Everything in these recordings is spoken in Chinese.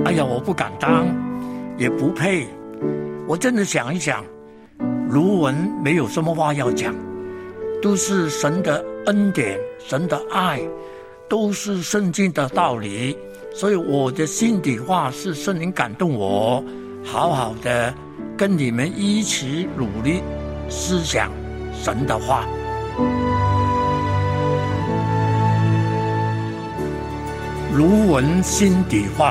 哎呀，我不敢当，也不配。我真的想一想，卢文没有什么话要讲，都是神的恩典，神的爱，都是圣经的道理。所以我的心底话是圣灵感动我，好好的跟你们一起努力思想神的话。卢文心底话。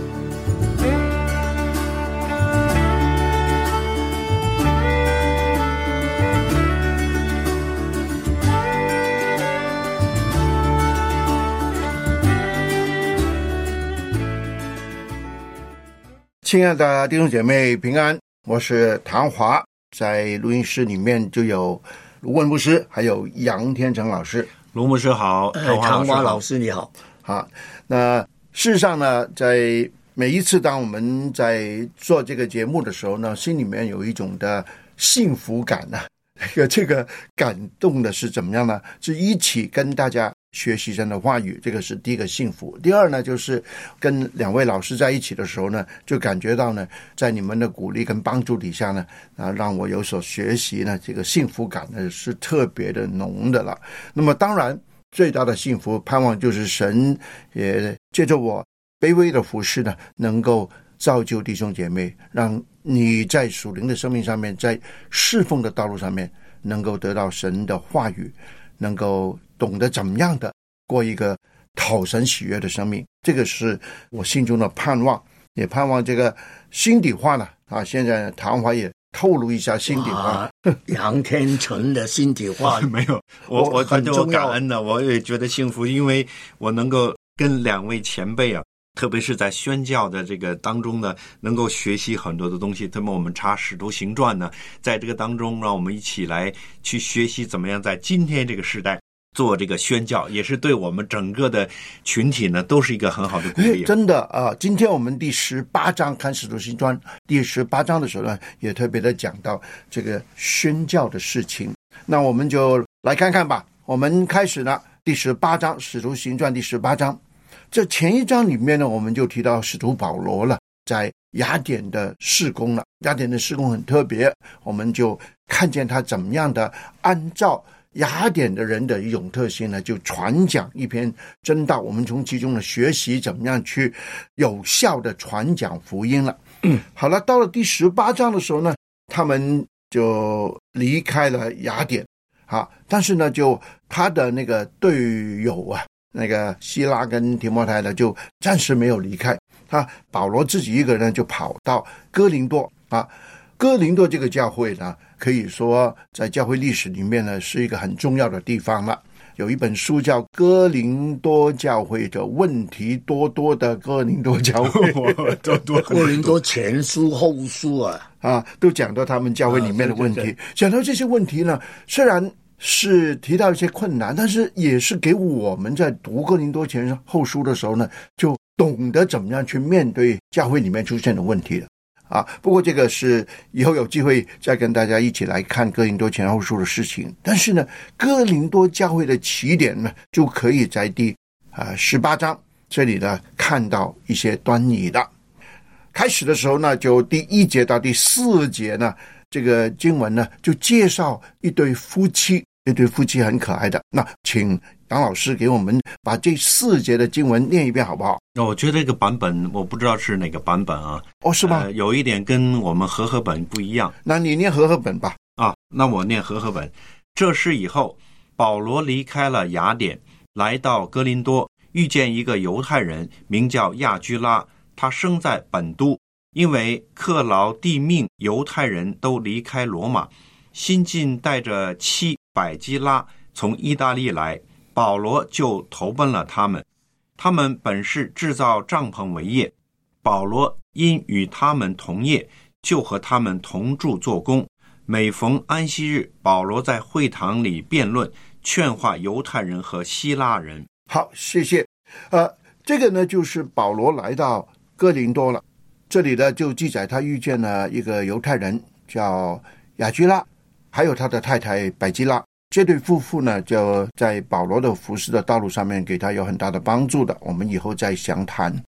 亲爱的弟兄姐妹平安，我是唐华，在录音室里面就有卢文牧师还有杨天成老师。 卢牧师好， 唐华老师你好。 好，那事实上呢，在每一次当我们在做这个节目的时候呢，心里面有一种的幸福感呢。这个感动的是怎么样呢？是一起跟大家学习神的话语，这个是第一个幸福。第二呢，就是跟两位老师在一起的时候呢，就感觉到呢，在你们的鼓励跟帮助底下呢，让我有所学习呢，这个幸福感呢是特别的浓的了。那么当然最大的幸福盼望就是神也借着我卑微的服事呢，能够造就弟兄姐妹，让你在属灵的生命上面，在侍奉的道路上面能够得到神的话语，能够懂得怎么样的过一个讨神喜悦的生命。这个是我心中的盼望，也盼望这个心底话呢现在唐华也透露一下心底话。 杨天成的心底话没有，我觉得我感恩的，我也觉得幸福，因为我能够跟两位前辈特别是在宣教的这个当中呢，能够学习很多的东西。那么我们查使徒行传呢，在这个当中让我们一起来去学习怎么样在今天这个时代做这个宣教，也是对我们整个的群体呢都是一个很好的鼓励。 真的今天我们第18章看使徒行传第18章的时候呢，也特别的讲到这个宣教的事情。那我们就来看看吧。我们开始呢第18章使徒行传第18章。这前一章里面呢，我们就提到使徒保罗了，在雅典的事工了。雅典的事工很特别，我们就看见他怎么样的按照雅典的人的一种特性呢，就传讲一篇真道。我们从其中的学习怎么样去有效的传讲福音了。好了，到了第18章的时候呢，他们就离开了雅典。但是呢，就他的那个队友那个希拉跟提摩太呢，就暂时没有离开。保罗自己一个人就跑到哥林多哥林多这个教会呢，可以说在教会历史里面呢，是一个很重要的地方了。有一本书叫《哥林多教会的问题多多的哥林多教会》 哥林多前书后书都讲到他们教会里面的问题。讲到这些问题呢，虽然是提到一些困难，但是也是给我们在读哥林多前后书的时候呢，就懂得怎么样去面对教会里面出现的问题了。不过这个是以后有机会再跟大家一起来看哥林多前后书的事情。但是呢，哥林多教会的起点呢，就可以在第18章这里呢看到一些端倪的。开始的时候呢，就第1节到第4节呢，这个经文呢就介绍一对夫妻很可爱的。那请杨老师给我们把这4节的经文念一遍好不好？ 我觉得这个版本我不知道是哪个版本是吗？ 有一点跟我们和合本不一样。 那你念和合本吧。 那我念和合本。这事以后，保罗离开了雅典，来到哥林多，遇见一个犹太人，名叫亚居拉，他生在本都。因为克劳地命犹太人都离开罗马，新近带着妻百基拉从意大利来，保罗就投奔了他们。他们本是制造帐篷为业，保罗因与他们同业，就和他们同住做工。每逢安息日，保罗在会堂里辩论，劝化犹太人和希腊人。 好，谢谢。这个呢就是保罗来到哥林多了。这里呢就记载他遇见了一个犹太人叫雅居拉，还有他的太太百基拉。这对夫妇呢就在保罗的服事的道路上面给他有很大的帮助的，我们以后再详谈。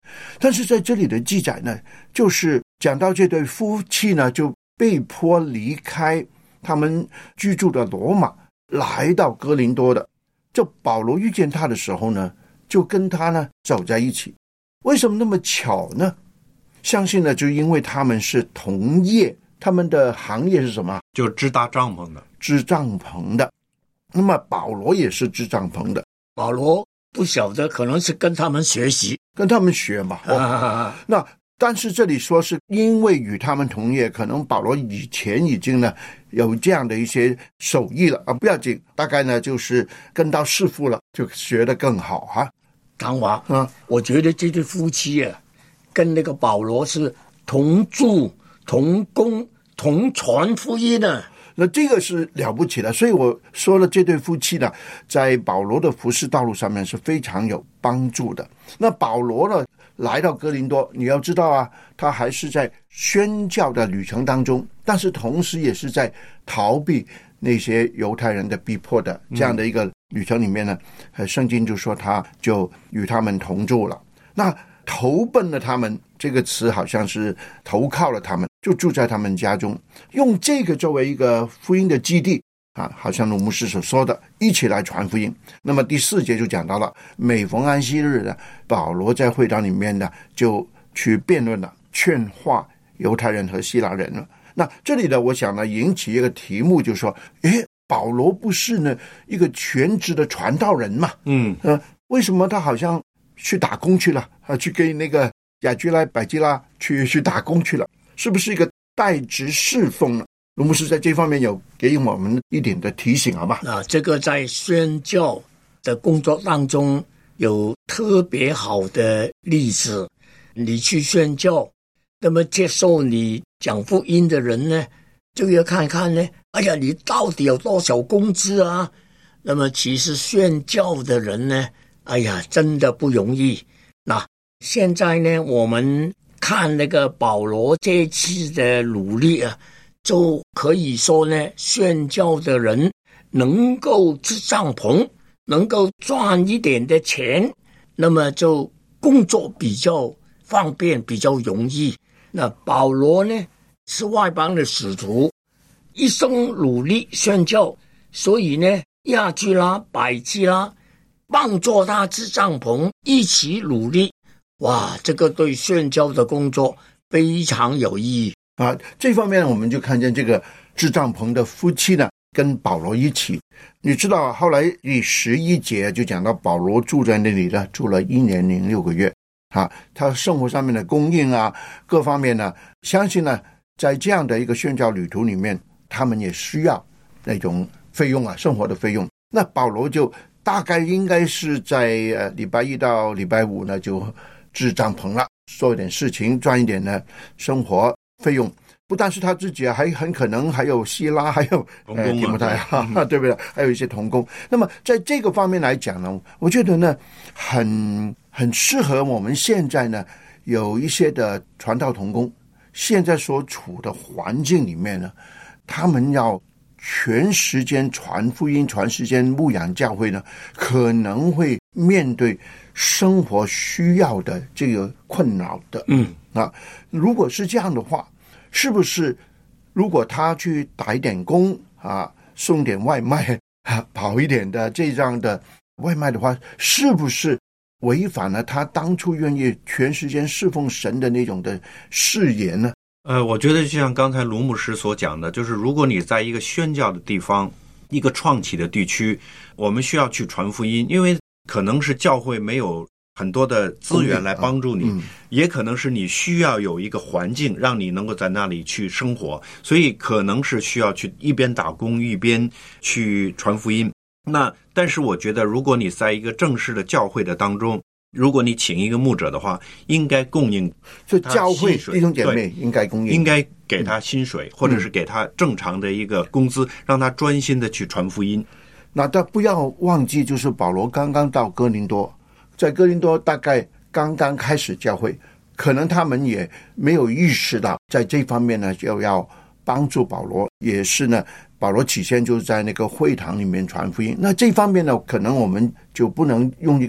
但是在这里的记载呢，就是讲到这对夫妻呢，就被迫离开他们居住的罗马，来到哥林多的。这保罗遇见他的时候呢，就跟他呢走在一起。为什么那么巧呢？相信呢，就因为他们是同业，他们的行业是什么？ 就支搭帐篷的。 支帐篷的。那么保罗也是支帐篷的。 保罗不晓得，可能是跟他们学习， 跟他们学嘛。那但是这里说是因为与他们同业，可能保罗以前已经呢有这样的一些手艺了啊，不要紧，大概呢就是跟到师傅了，就学得更好哈。 唐华，我觉得这对夫妻啊，跟那个保罗是同住、同工、同传福音的。 那这个是了不起的，所以我说了，这对夫妻呢，在保罗的服事道路上面是非常有帮助的。那保罗呢，来到哥林多，你要知道啊，他还是在宣教的旅程当中，但是同时也是在逃避那些犹太人的逼迫的这样的一个旅程里面呢，圣经就说他就与他们同住了。那投奔了他们这个词好像是投靠了他们，就住在他们家中，用这个作为一个福音的基地啊，好像鲁牧师所说的，一起来传福音。那么第4节就讲到了，每逢安息日呢，保罗在会堂里面呢就去辩论了，劝化犹太人和希腊人了。那这里呢，我想呢引起一个题目，就是说，保罗不是呢一个全职的传道人嘛？为什么他好像去打工去了啊？去给那个亚居拉、百基拉去打工去了，是不是一个代职侍奉呢？卢牧师在这方面有给我们一点的提醒，好吧？ 这个在宣教的工作当中有特别好的例子。你去宣教，那么接受你讲福音的人呢，就要看看呢，你到底有多少工资啊？那么其实宣教的人呢，真的不容易。那现在呢，我们看那个保罗这次的努力啊，就可以说呢，宣教的人能够支帐篷，能够赚一点的钱，那么就工作比较方便，比较容易。那保罗呢，是外邦的使徒，一生努力宣教，所以呢，亚居拉、百基拉帮助他支帐篷，一起努力。哇，这个对宣教的工作非常有意义啊！这方面我们就看见这个支帐篷的夫妻呢，跟保罗一起。你知道，后来第11节就讲到保罗住在那里呢，住了1年0.6个月啊。他生活上面的供应啊，各方面呢，相信呢，在这样的一个宣教旅途里面，他们也需要那种费用啊，生活的费用。那保罗就大概应该是在礼拜1到礼拜5呢，就支帐篷了，做一点事情，赚一点呢生活费用。不但是他自己还很可能还有希拉，还有提摩太对不对？还有一些同工。那么在这个方面来讲呢，我觉得呢，很适合我们现在呢有一些的传道同工，现在所处的环境里面呢，他们要全时间传福音、全时间牧养教会呢，可能会面对生活需要的这个困扰的。如果是这样的话，是不是如果他去打一点工啊，送点外卖啊，跑一点的这样的外卖的话，是不是违反了他当初愿意全时间侍奉神的那种的誓言呢？ 我觉得就像刚才卢牧师所讲的，就是如果你在一个宣教的地方，一个创启的地区，我们需要去传福音，因为可能是教会没有很多的资源来帮助你，也可能是你需要有一个环境让你能够在那里去生活，所以可能是需要去一边打工一边去传福音。但是我觉得如果你在一个正式的教会的当中，如果你请一个牧者的话，应该供应就教会弟兄姐妹应该供应， 应该给他薪水，或者是给他正常的一个工资，让他专心的去传福音。 那但不要忘记，就是保罗刚刚到哥林多，在哥林多大概刚刚开始教会，可能他们也没有意识到在这方面呢，就要帮助保罗。也是呢，保罗起先就是在那个会堂里面传福音。那这方面呢，可能我们就不能用一个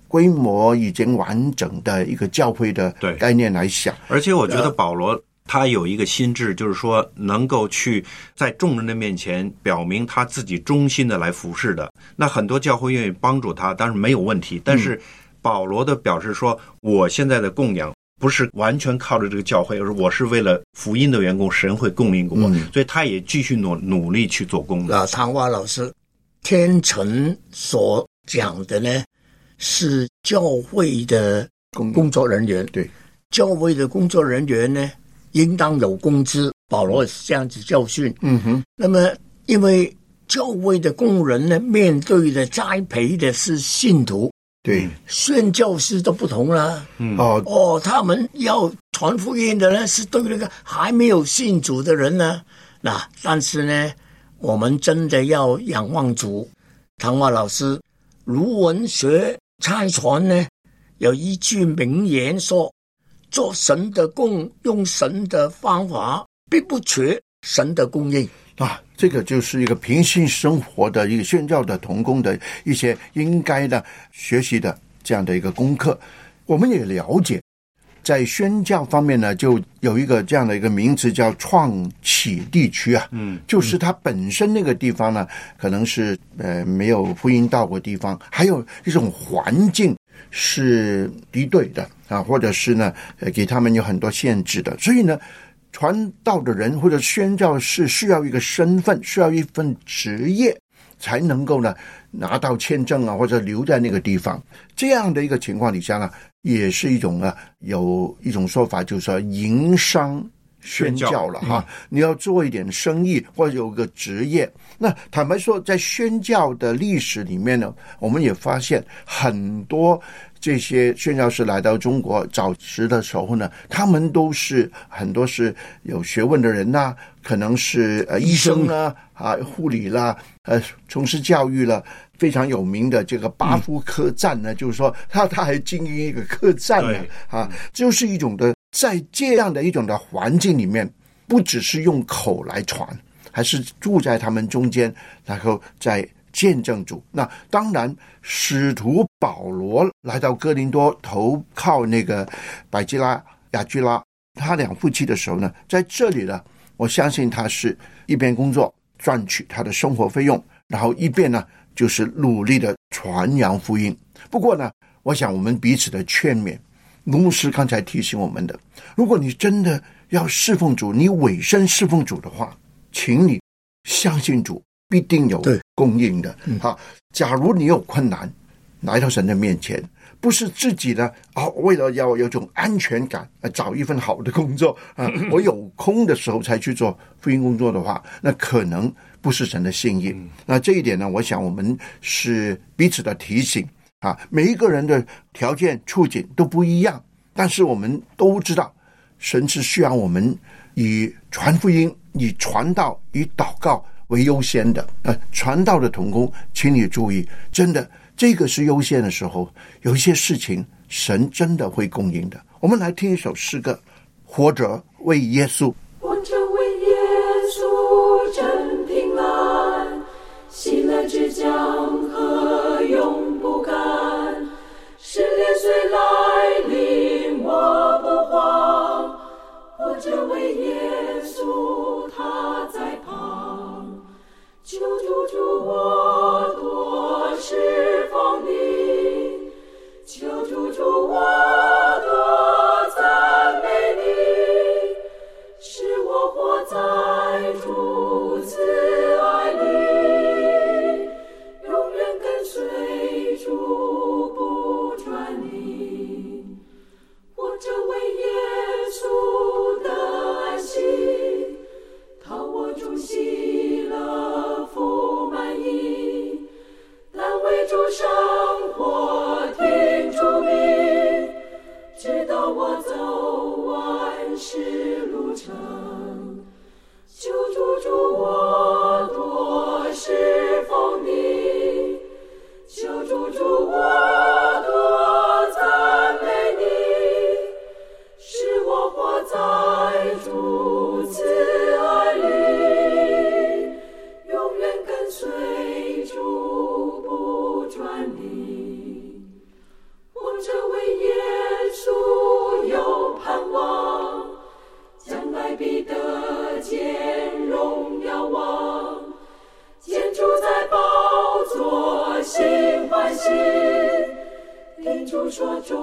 规模已经完整的一个教会的概念来想。 而且我觉得保罗他有一个心智，就是说能够去在众人的面前表明他自己忠心的来服侍的。那很多教会愿意帮助他，当然没有问题。但是保罗的表示说，我现在的供养不是完全靠着这个教会，而是我是为了福音的缘故，神会供应我，所以他也继续努力去做工的。 唐华老师，天成所讲的呢，是教会的工作人员， 对， 教会的工作人员呢，应当有工资。保罗是这样子教训。那么因为教会的工人呢，面对的栽培的是信徒， 对， 宣教师都不同了。他们要传福音的呢，是对那个还没有信主的人呢。但是呢，我们真的要仰望主。唐华老师，卢文学差传呢，有一句名言说，做神的工，用神的方法，必不缺神的供应。 这个就是一个平信生活的一个宣教的同工的一些应该的学习的这样的一个功课。我们也了解，在宣教方面呢，就有一个这样的一个名词叫创启地区啊，就是它本身那个地方呢，可能是没有福音到过地方，还有一种环境是敌对的或者是呢给他们有很多限制的，所以呢，传道的人或者宣教士需要一个身份，需要一份职业，才能够呢拿到签证或者留在那个地方。这样的一个情况底下呢，也是一种有一种说法，就是说营商宣教了你要做一点生意或者有个职业。那坦白说，在宣教的历史里面呢，我们也发现很多这些宣教士来到中国早时的时候呢，他们都是很多是有学问的人可能是医生护理啦，从事教育了。非常有名的这个巴夫客栈呢，就是说他还经营一个客栈呢就是一种的，在这样的一种的环境里面，不只是用口来传，还是住在他们中间，然后再见证主。那当然，使徒保罗来到哥林多投靠那个百基拉、雅居拉他两夫妻的时候呢，在这里呢，我相信他是一边工作赚取他的生活费用，然后一边呢就是努力的传扬福音。不过呢，我想我们彼此的劝勉，卢牧师刚才提醒我们的，如果你真的要侍奉主，你委身侍奉主的话，请你相信主必定有供应的。假如你有困难来到神的面前，不是自己的为了要有种安全感找一份好的工作我有空的时候才去做福音工作的话，那可能不是神的心意。那这一点呢，我想我们是彼此的提醒每一个人的条件处境都不一样，但是我们都知道神是需要我们以传福音、以传道、以祷告为优先的。传道的同工，请你注意，真的这个是优先的时候，有一些事情神真的会供应的。我们来听一首诗歌，活着为耶稣。 活着为耶稣真平安，喜乐之江河永不干，试炼虽来临我不慌，活着为耶稣他在旁，求主助我多释放你，求主助我多赞美你，使我活在主慈爱里，永远跟随主不转离，活着为耶稣的安息，讨我主喜乐福满意，但为主生活听主命，直到我走完世路程，求主助我多释放你，求主助我多赞美你，使我活在主慈爱里，永远跟随主不转离，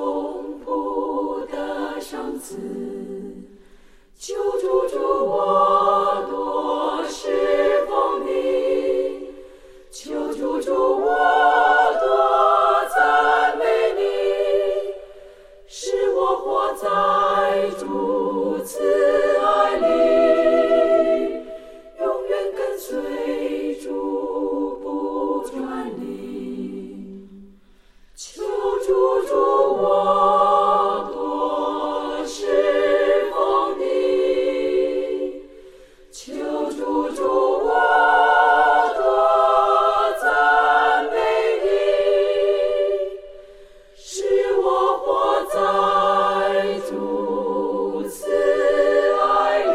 丰富的赏赐，求主助我多侍奉你，求主助我多赞美你，使我活在主慈爱里，永远跟随主不转离。求主助我多侍奉你，求主助我多赞美你，使我活在主慈爱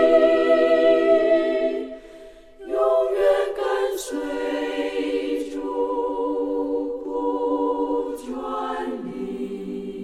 里，永远跟随主不转离。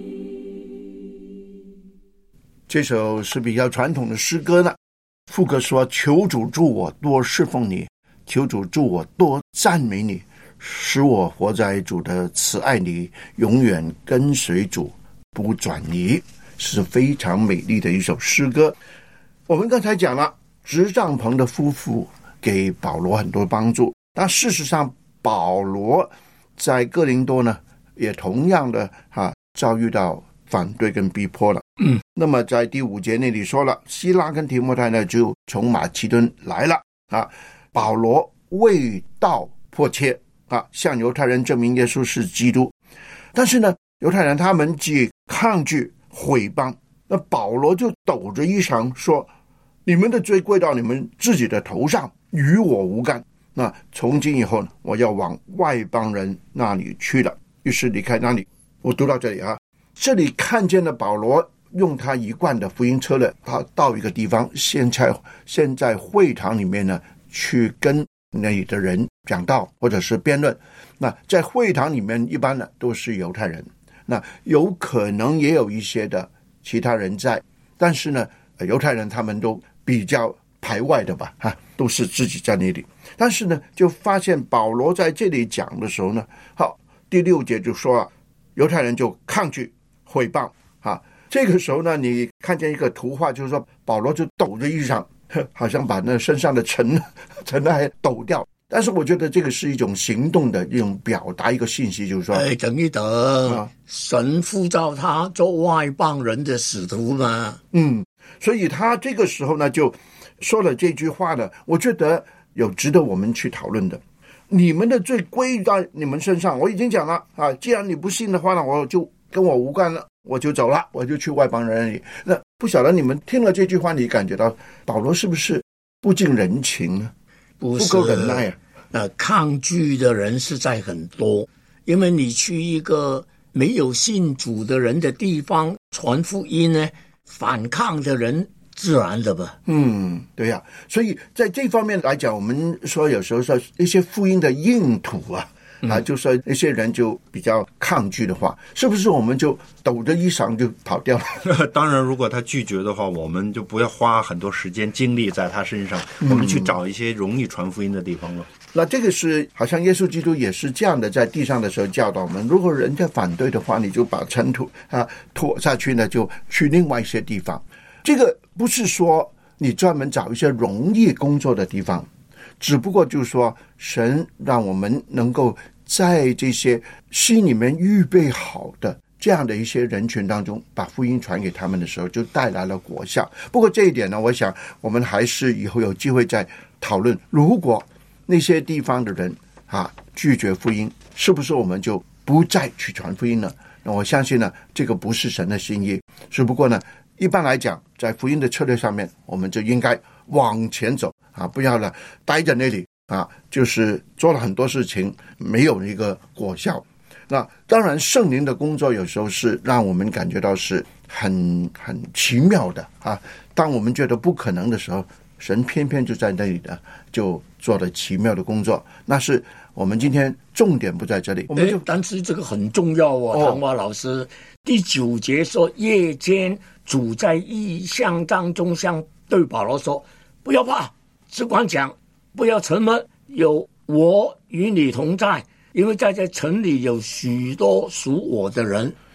这首是比较传统的诗歌呢。副歌说：求主助我多侍奉你，求主助我多赞美你，使我活在主的慈爱里，永远跟随主不转离，是非常美丽的一首诗歌。我们刚才讲了织帐篷的夫妇给保罗很多帮助，但事实上保罗在哥林多呢也同样的遭遇到反对跟逼迫了。那么在第5节那里说了，希拉跟提摩太呢就从马其顿来了保罗为道迫切向犹太人证明耶稣是基督，但是呢犹太人他们既抗拒毁谤，那保罗就抖着衣裳说，你们的罪归到你们自己的头上，与我无干，那从今以后呢，我要往外邦人那里去了。于是离开那里。我读到这里这里看见了保罗用他一贯的福音策略，他到一个地方，现在会堂里面呢去跟那里的人讲道或者是辩论。那在会堂里面一般呢都是犹太人，那有可能也有一些的其他人在，但是呢犹太人他们都比较排外的吧都是自己在那里。但是呢就发现保罗在这里讲的时候呢，好，第6节就说犹太人就抗拒毁谤这个时候呢，你看见一个图画，就是说保罗就抖着衣裳，好像把那身上的尘还抖掉。但是我觉得这个是一种行动的一种表达，一个信息，就是说等一等神呼召他做外邦人的使徒嘛。 所以他这个时候呢就说了这句话呢，我觉得有值得我们去讨论的。你们的罪归到你们身上，我已经讲了既然你不信的话呢，我就跟我无关了，我就走了，我就去外邦人那里。那不晓得你们听了这句话，你感觉到保罗是不是不近人情呢？不够忍耐抗拒的人实在很多，因为你去一个没有信主的人的地方传福音呢，反抗的人自然的吧。 对呀，所以在这方面来讲，我们说有时候说一些福音的硬土就说一些人就比较抗拒的话，是不是我们就抖着衣裳就跑掉了？ 当然如果他拒绝的话，我们就不要花很多时间精力在他身上，我们去找一些容易传福音的地方了。 那这个是好像耶稣基督也是这样的，在地上的时候教导我们，如果人家反对的话，你就把尘土拖下去呢，就去另外一些地方。这个不是说你专门找一些容易工作的地方，只不过就是说神让我们能够在这些心里面预备好的这样的一些人群当中，把福音传给他们的时候，就带来了果效。不过这一点呢，我想我们还是以后有机会再讨论。如果那些地方的人拒绝福音，是不是我们就不再去传福音呢？那我相信呢，这个不是神的心意。只不过呢，一般来讲，在福音的策略上面，我们就应该往前走不要了待在那里就是做了很多事情没有一个果效。那当然圣灵的工作有时候是让我们感觉到是很奇妙的当我们觉得不可能的时候，神偏偏就在那里呢，就做了奇妙的工作。那是我们今天重点不在这里，我们就但是这个很重要唐华老师第9节说，夜间主在异象当中向对保罗说，不要怕，只管讲，不要沉闷，有我与你同在，因为在这城里有许多属我的人。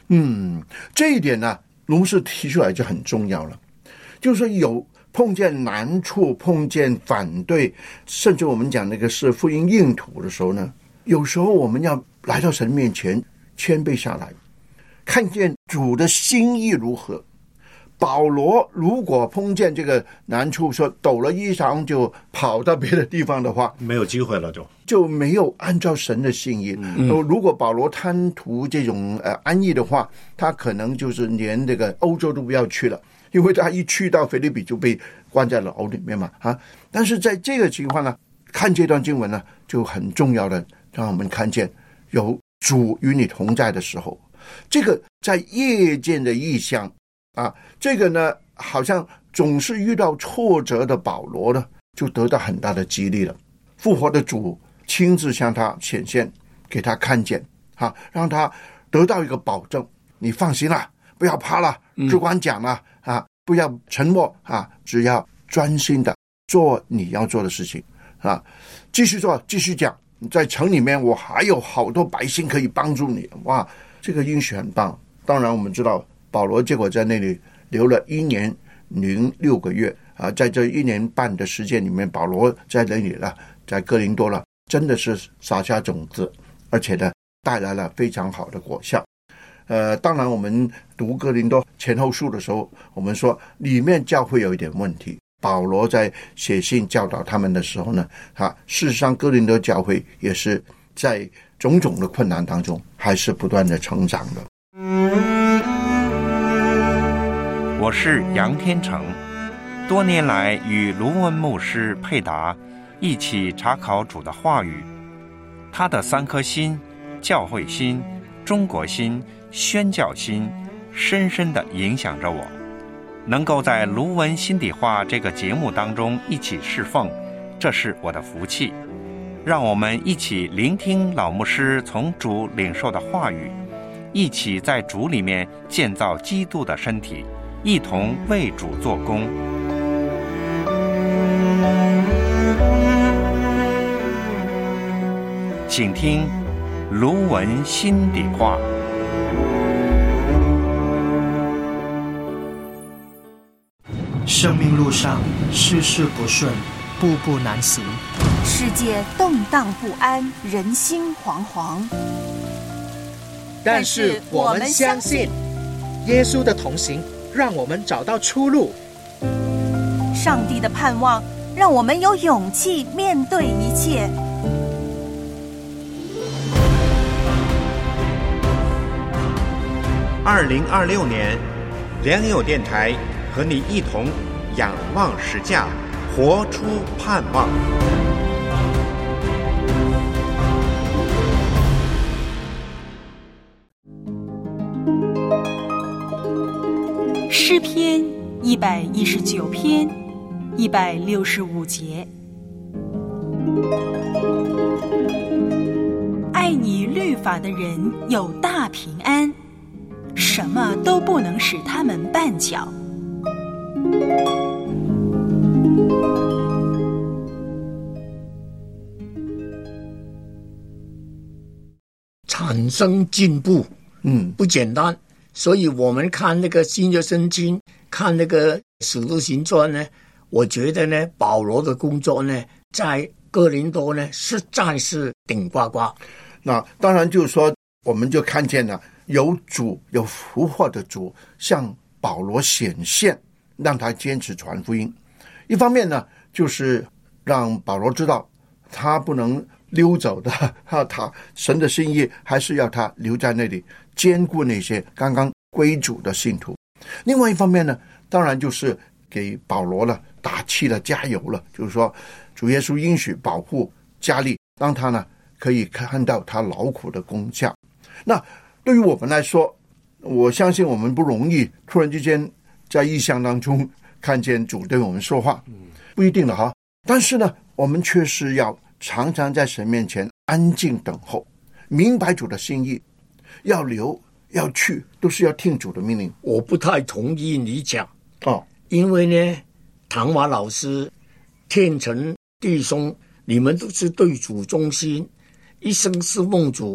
这一点呢，卢牧师提出来就很重要了，就是说有碰见难处、碰见反对，甚至我们讲那个是福音硬土的时候呢，有时候我们要来到神面前谦卑下来，看见主的心意如何。保罗如果碰见这个难处，说抖了衣裳就跑到别的地方的话， 没有机会了， 就没有按照神的心意。如果保罗贪图这种安逸的话，他可能就是连这个欧洲都不要去了，因为他一去到腓立比就被关在牢里面嘛但是在这个情况呢，看这段经文呢，就很重要的让我们看见有主与你同在的时候，这个在夜间的异象这个呢，好像总是遇到挫折的保罗呢，就得到很大的激励了。复活的主亲自向他显现，给他看见让他得到一个保证，你放心了，不要怕了，只管讲了不要沉默只要专心的做你要做的事情继续做，继续讲，在城里面我还有好多百姓可以帮助你。哇，这个应许很棒。当然我们知道保罗结果在那里留了1年06个月在这1年半的时间里面，保罗在那里了，在哥林多了，真的是撒下种子，而且呢带来了非常好的果效。当然我们读哥林多前后书的时候，我们说里面教会有一点问题，保罗在写信教导他们的时候呢事实上哥林多教会也是在种种的困难当中还是不断的成长的。 我是杨天成，多年来与卢文牧师佩达一起查考主的话语，他的3颗心，教会心、中国心、宣教心，深深地影响着我。能够在卢文心底话这个节目当中一起侍奉，这是我的福气。让我们一起聆听老牧师从主领受的话语，一起在主里面建造基督的身体，一同为主做工。请听卢文心底话。 生命路上事事不顺，步步难行， 世界动荡不安，人心惶惶。 但是我们相信耶稣的同行让我们找到出路， 上帝的盼望让我们有勇气面对一切。 2026年，良友电台和你一同仰望十架，活出盼望。 诗篇119篇165节，爱你律法的人有大平安，什么都不能使他们绊脚。 产生进步不简单，所以我们看那个新约圣经，看那个使徒行传呢，我觉得呢保罗的工作呢在哥林多呢实在是顶呱呱。 那当然就是说我们就看见了有主，有复活的主向保罗显现，让他坚持传福音。一方面呢就是让保罗知道他不能溜走的，他神的心意还是要他留在那里，兼顾那些刚刚归主的信徒。另外一方面呢，当然就是给保罗了打气了，加油了，就是说主耶稣应许保护加力，让他呢可以看到他劳苦的功效。那对于我们来说，我相信我们不容易突然之间在异象当中看见主对我们说话，不一定的哈。但是呢，我们确实要常常在神面前安静等候，明白主的心意，要留要去都是要听主的命令。 我不太同意你讲因为呢唐华老师、天成弟兄，你们都是对主忠心，一生侍奉主，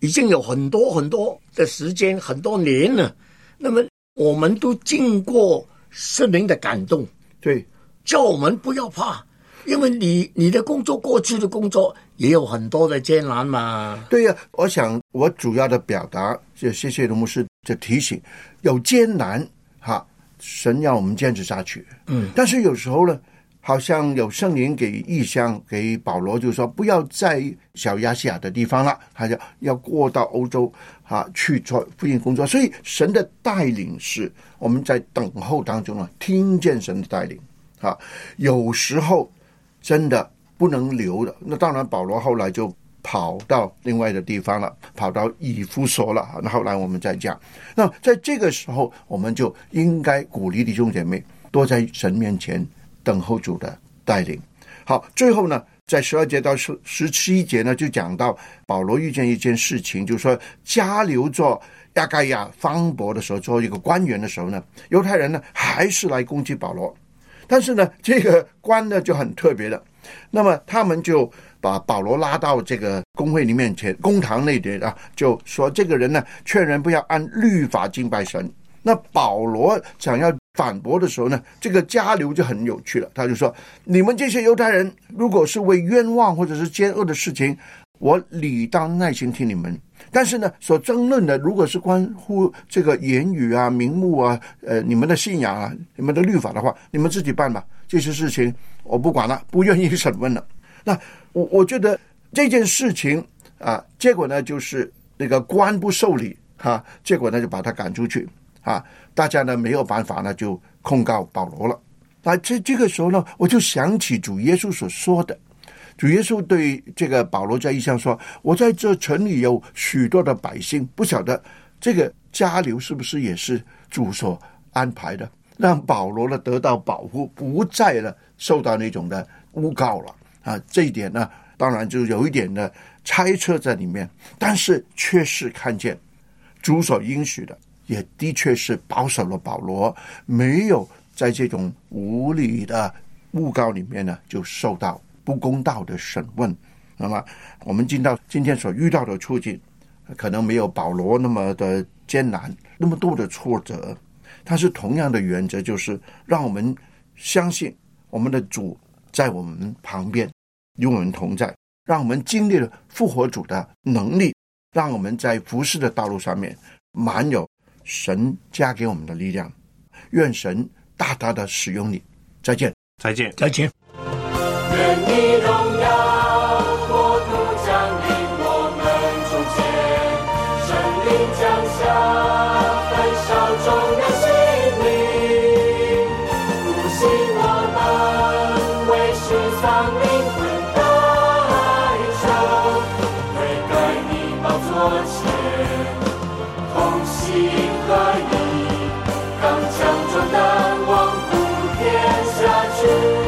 已经有很多很多的时间，很多年了。那么我们都经过圣灵的感动， 对， 叫我们不要怕，因为你的工作，过去的工作也有很多的艰难嘛。 对呀，我想我主要的表达，就谢谢卢牧师的提醒，有艰难哈，神要我们坚持下去。但是有时候呢，好像有圣灵给异象给保罗，就是说不要在小亚细亚的地方了，他要过到欧洲去做福音工作。所以神的带领是我们在等候当中呢，听见神的带领有时候真的不能留的。那当然保罗后来就跑到另外的地方了，跑到以弗所了。那后来我们再讲，那在这个时候我们就应该鼓励弟兄姐妹多在神面前等候主的带领。好，最后呢，在12节到17节呢，就讲到保罗遇见一件事情，就是说加流做亚该亚方伯的时候，做一个官员的时候呢，犹太人呢还是来攻击保罗。但是呢，这个官呢就很特别的，那么他们就把保罗拉到这个公会里面前，公堂那里就说这个人呢劝人不要按律法敬拜神。那保罗想要反驳的时候呢，这个加流就很有趣了，他就说：你们这些犹太人，如果是为冤枉或者是奸恶的事情，我理当耐心听你们。但是呢，所争论的如果是关乎这个言语啊、名目啊、你们的信仰啊、你们的律法的话，你们自己办吧，这些事情我不管了，不愿意审问了。那我觉得这件事情结果呢就是那个官不受理结果呢就把他赶出去大家呢没有办法呢就控告保罗了。那这个时候呢，我就想起主耶稣所说的。主耶稣对这个保罗在异象说：我在这城里有许多的百姓，不晓得这个加流是不是也是主所安排的，让保罗呢得到保护，不再了受到那种的诬告了这一点呢，当然就有一点的猜测在里面，但是确实看见主所应许的，也的确是保守了保罗，没有在这种无理的诬告里面呢就受到不公道的审问。那么我们今天所遇到的处境可能没有保罗那么的艰难，那么多的挫折，但是同样的原则就是让我们相信我们的主在我们旁边，与我们同在，让我们经历了复活主的能力，让我们在服侍的道路上面满有神加给我们的力量。愿神大大的使用你。再见。 再见。 再见。 愿你荣耀国度降临我们中间，圣灵降下焚烧众人心灵，复兴我们为世上灵魂代求，悔改你宝座前，同心合意，刚强壮胆，往普天下去。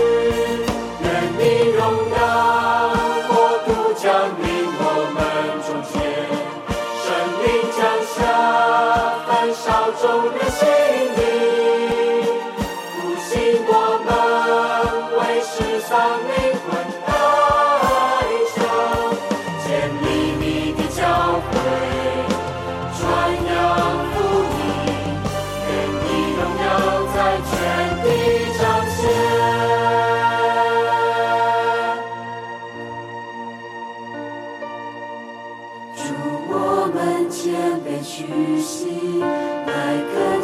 众人心灵，复兴我们为世上灵魂代求，建立你的教会，传扬福音，愿你荣耀在全地彰显。主，我们谦卑屈膝，来跟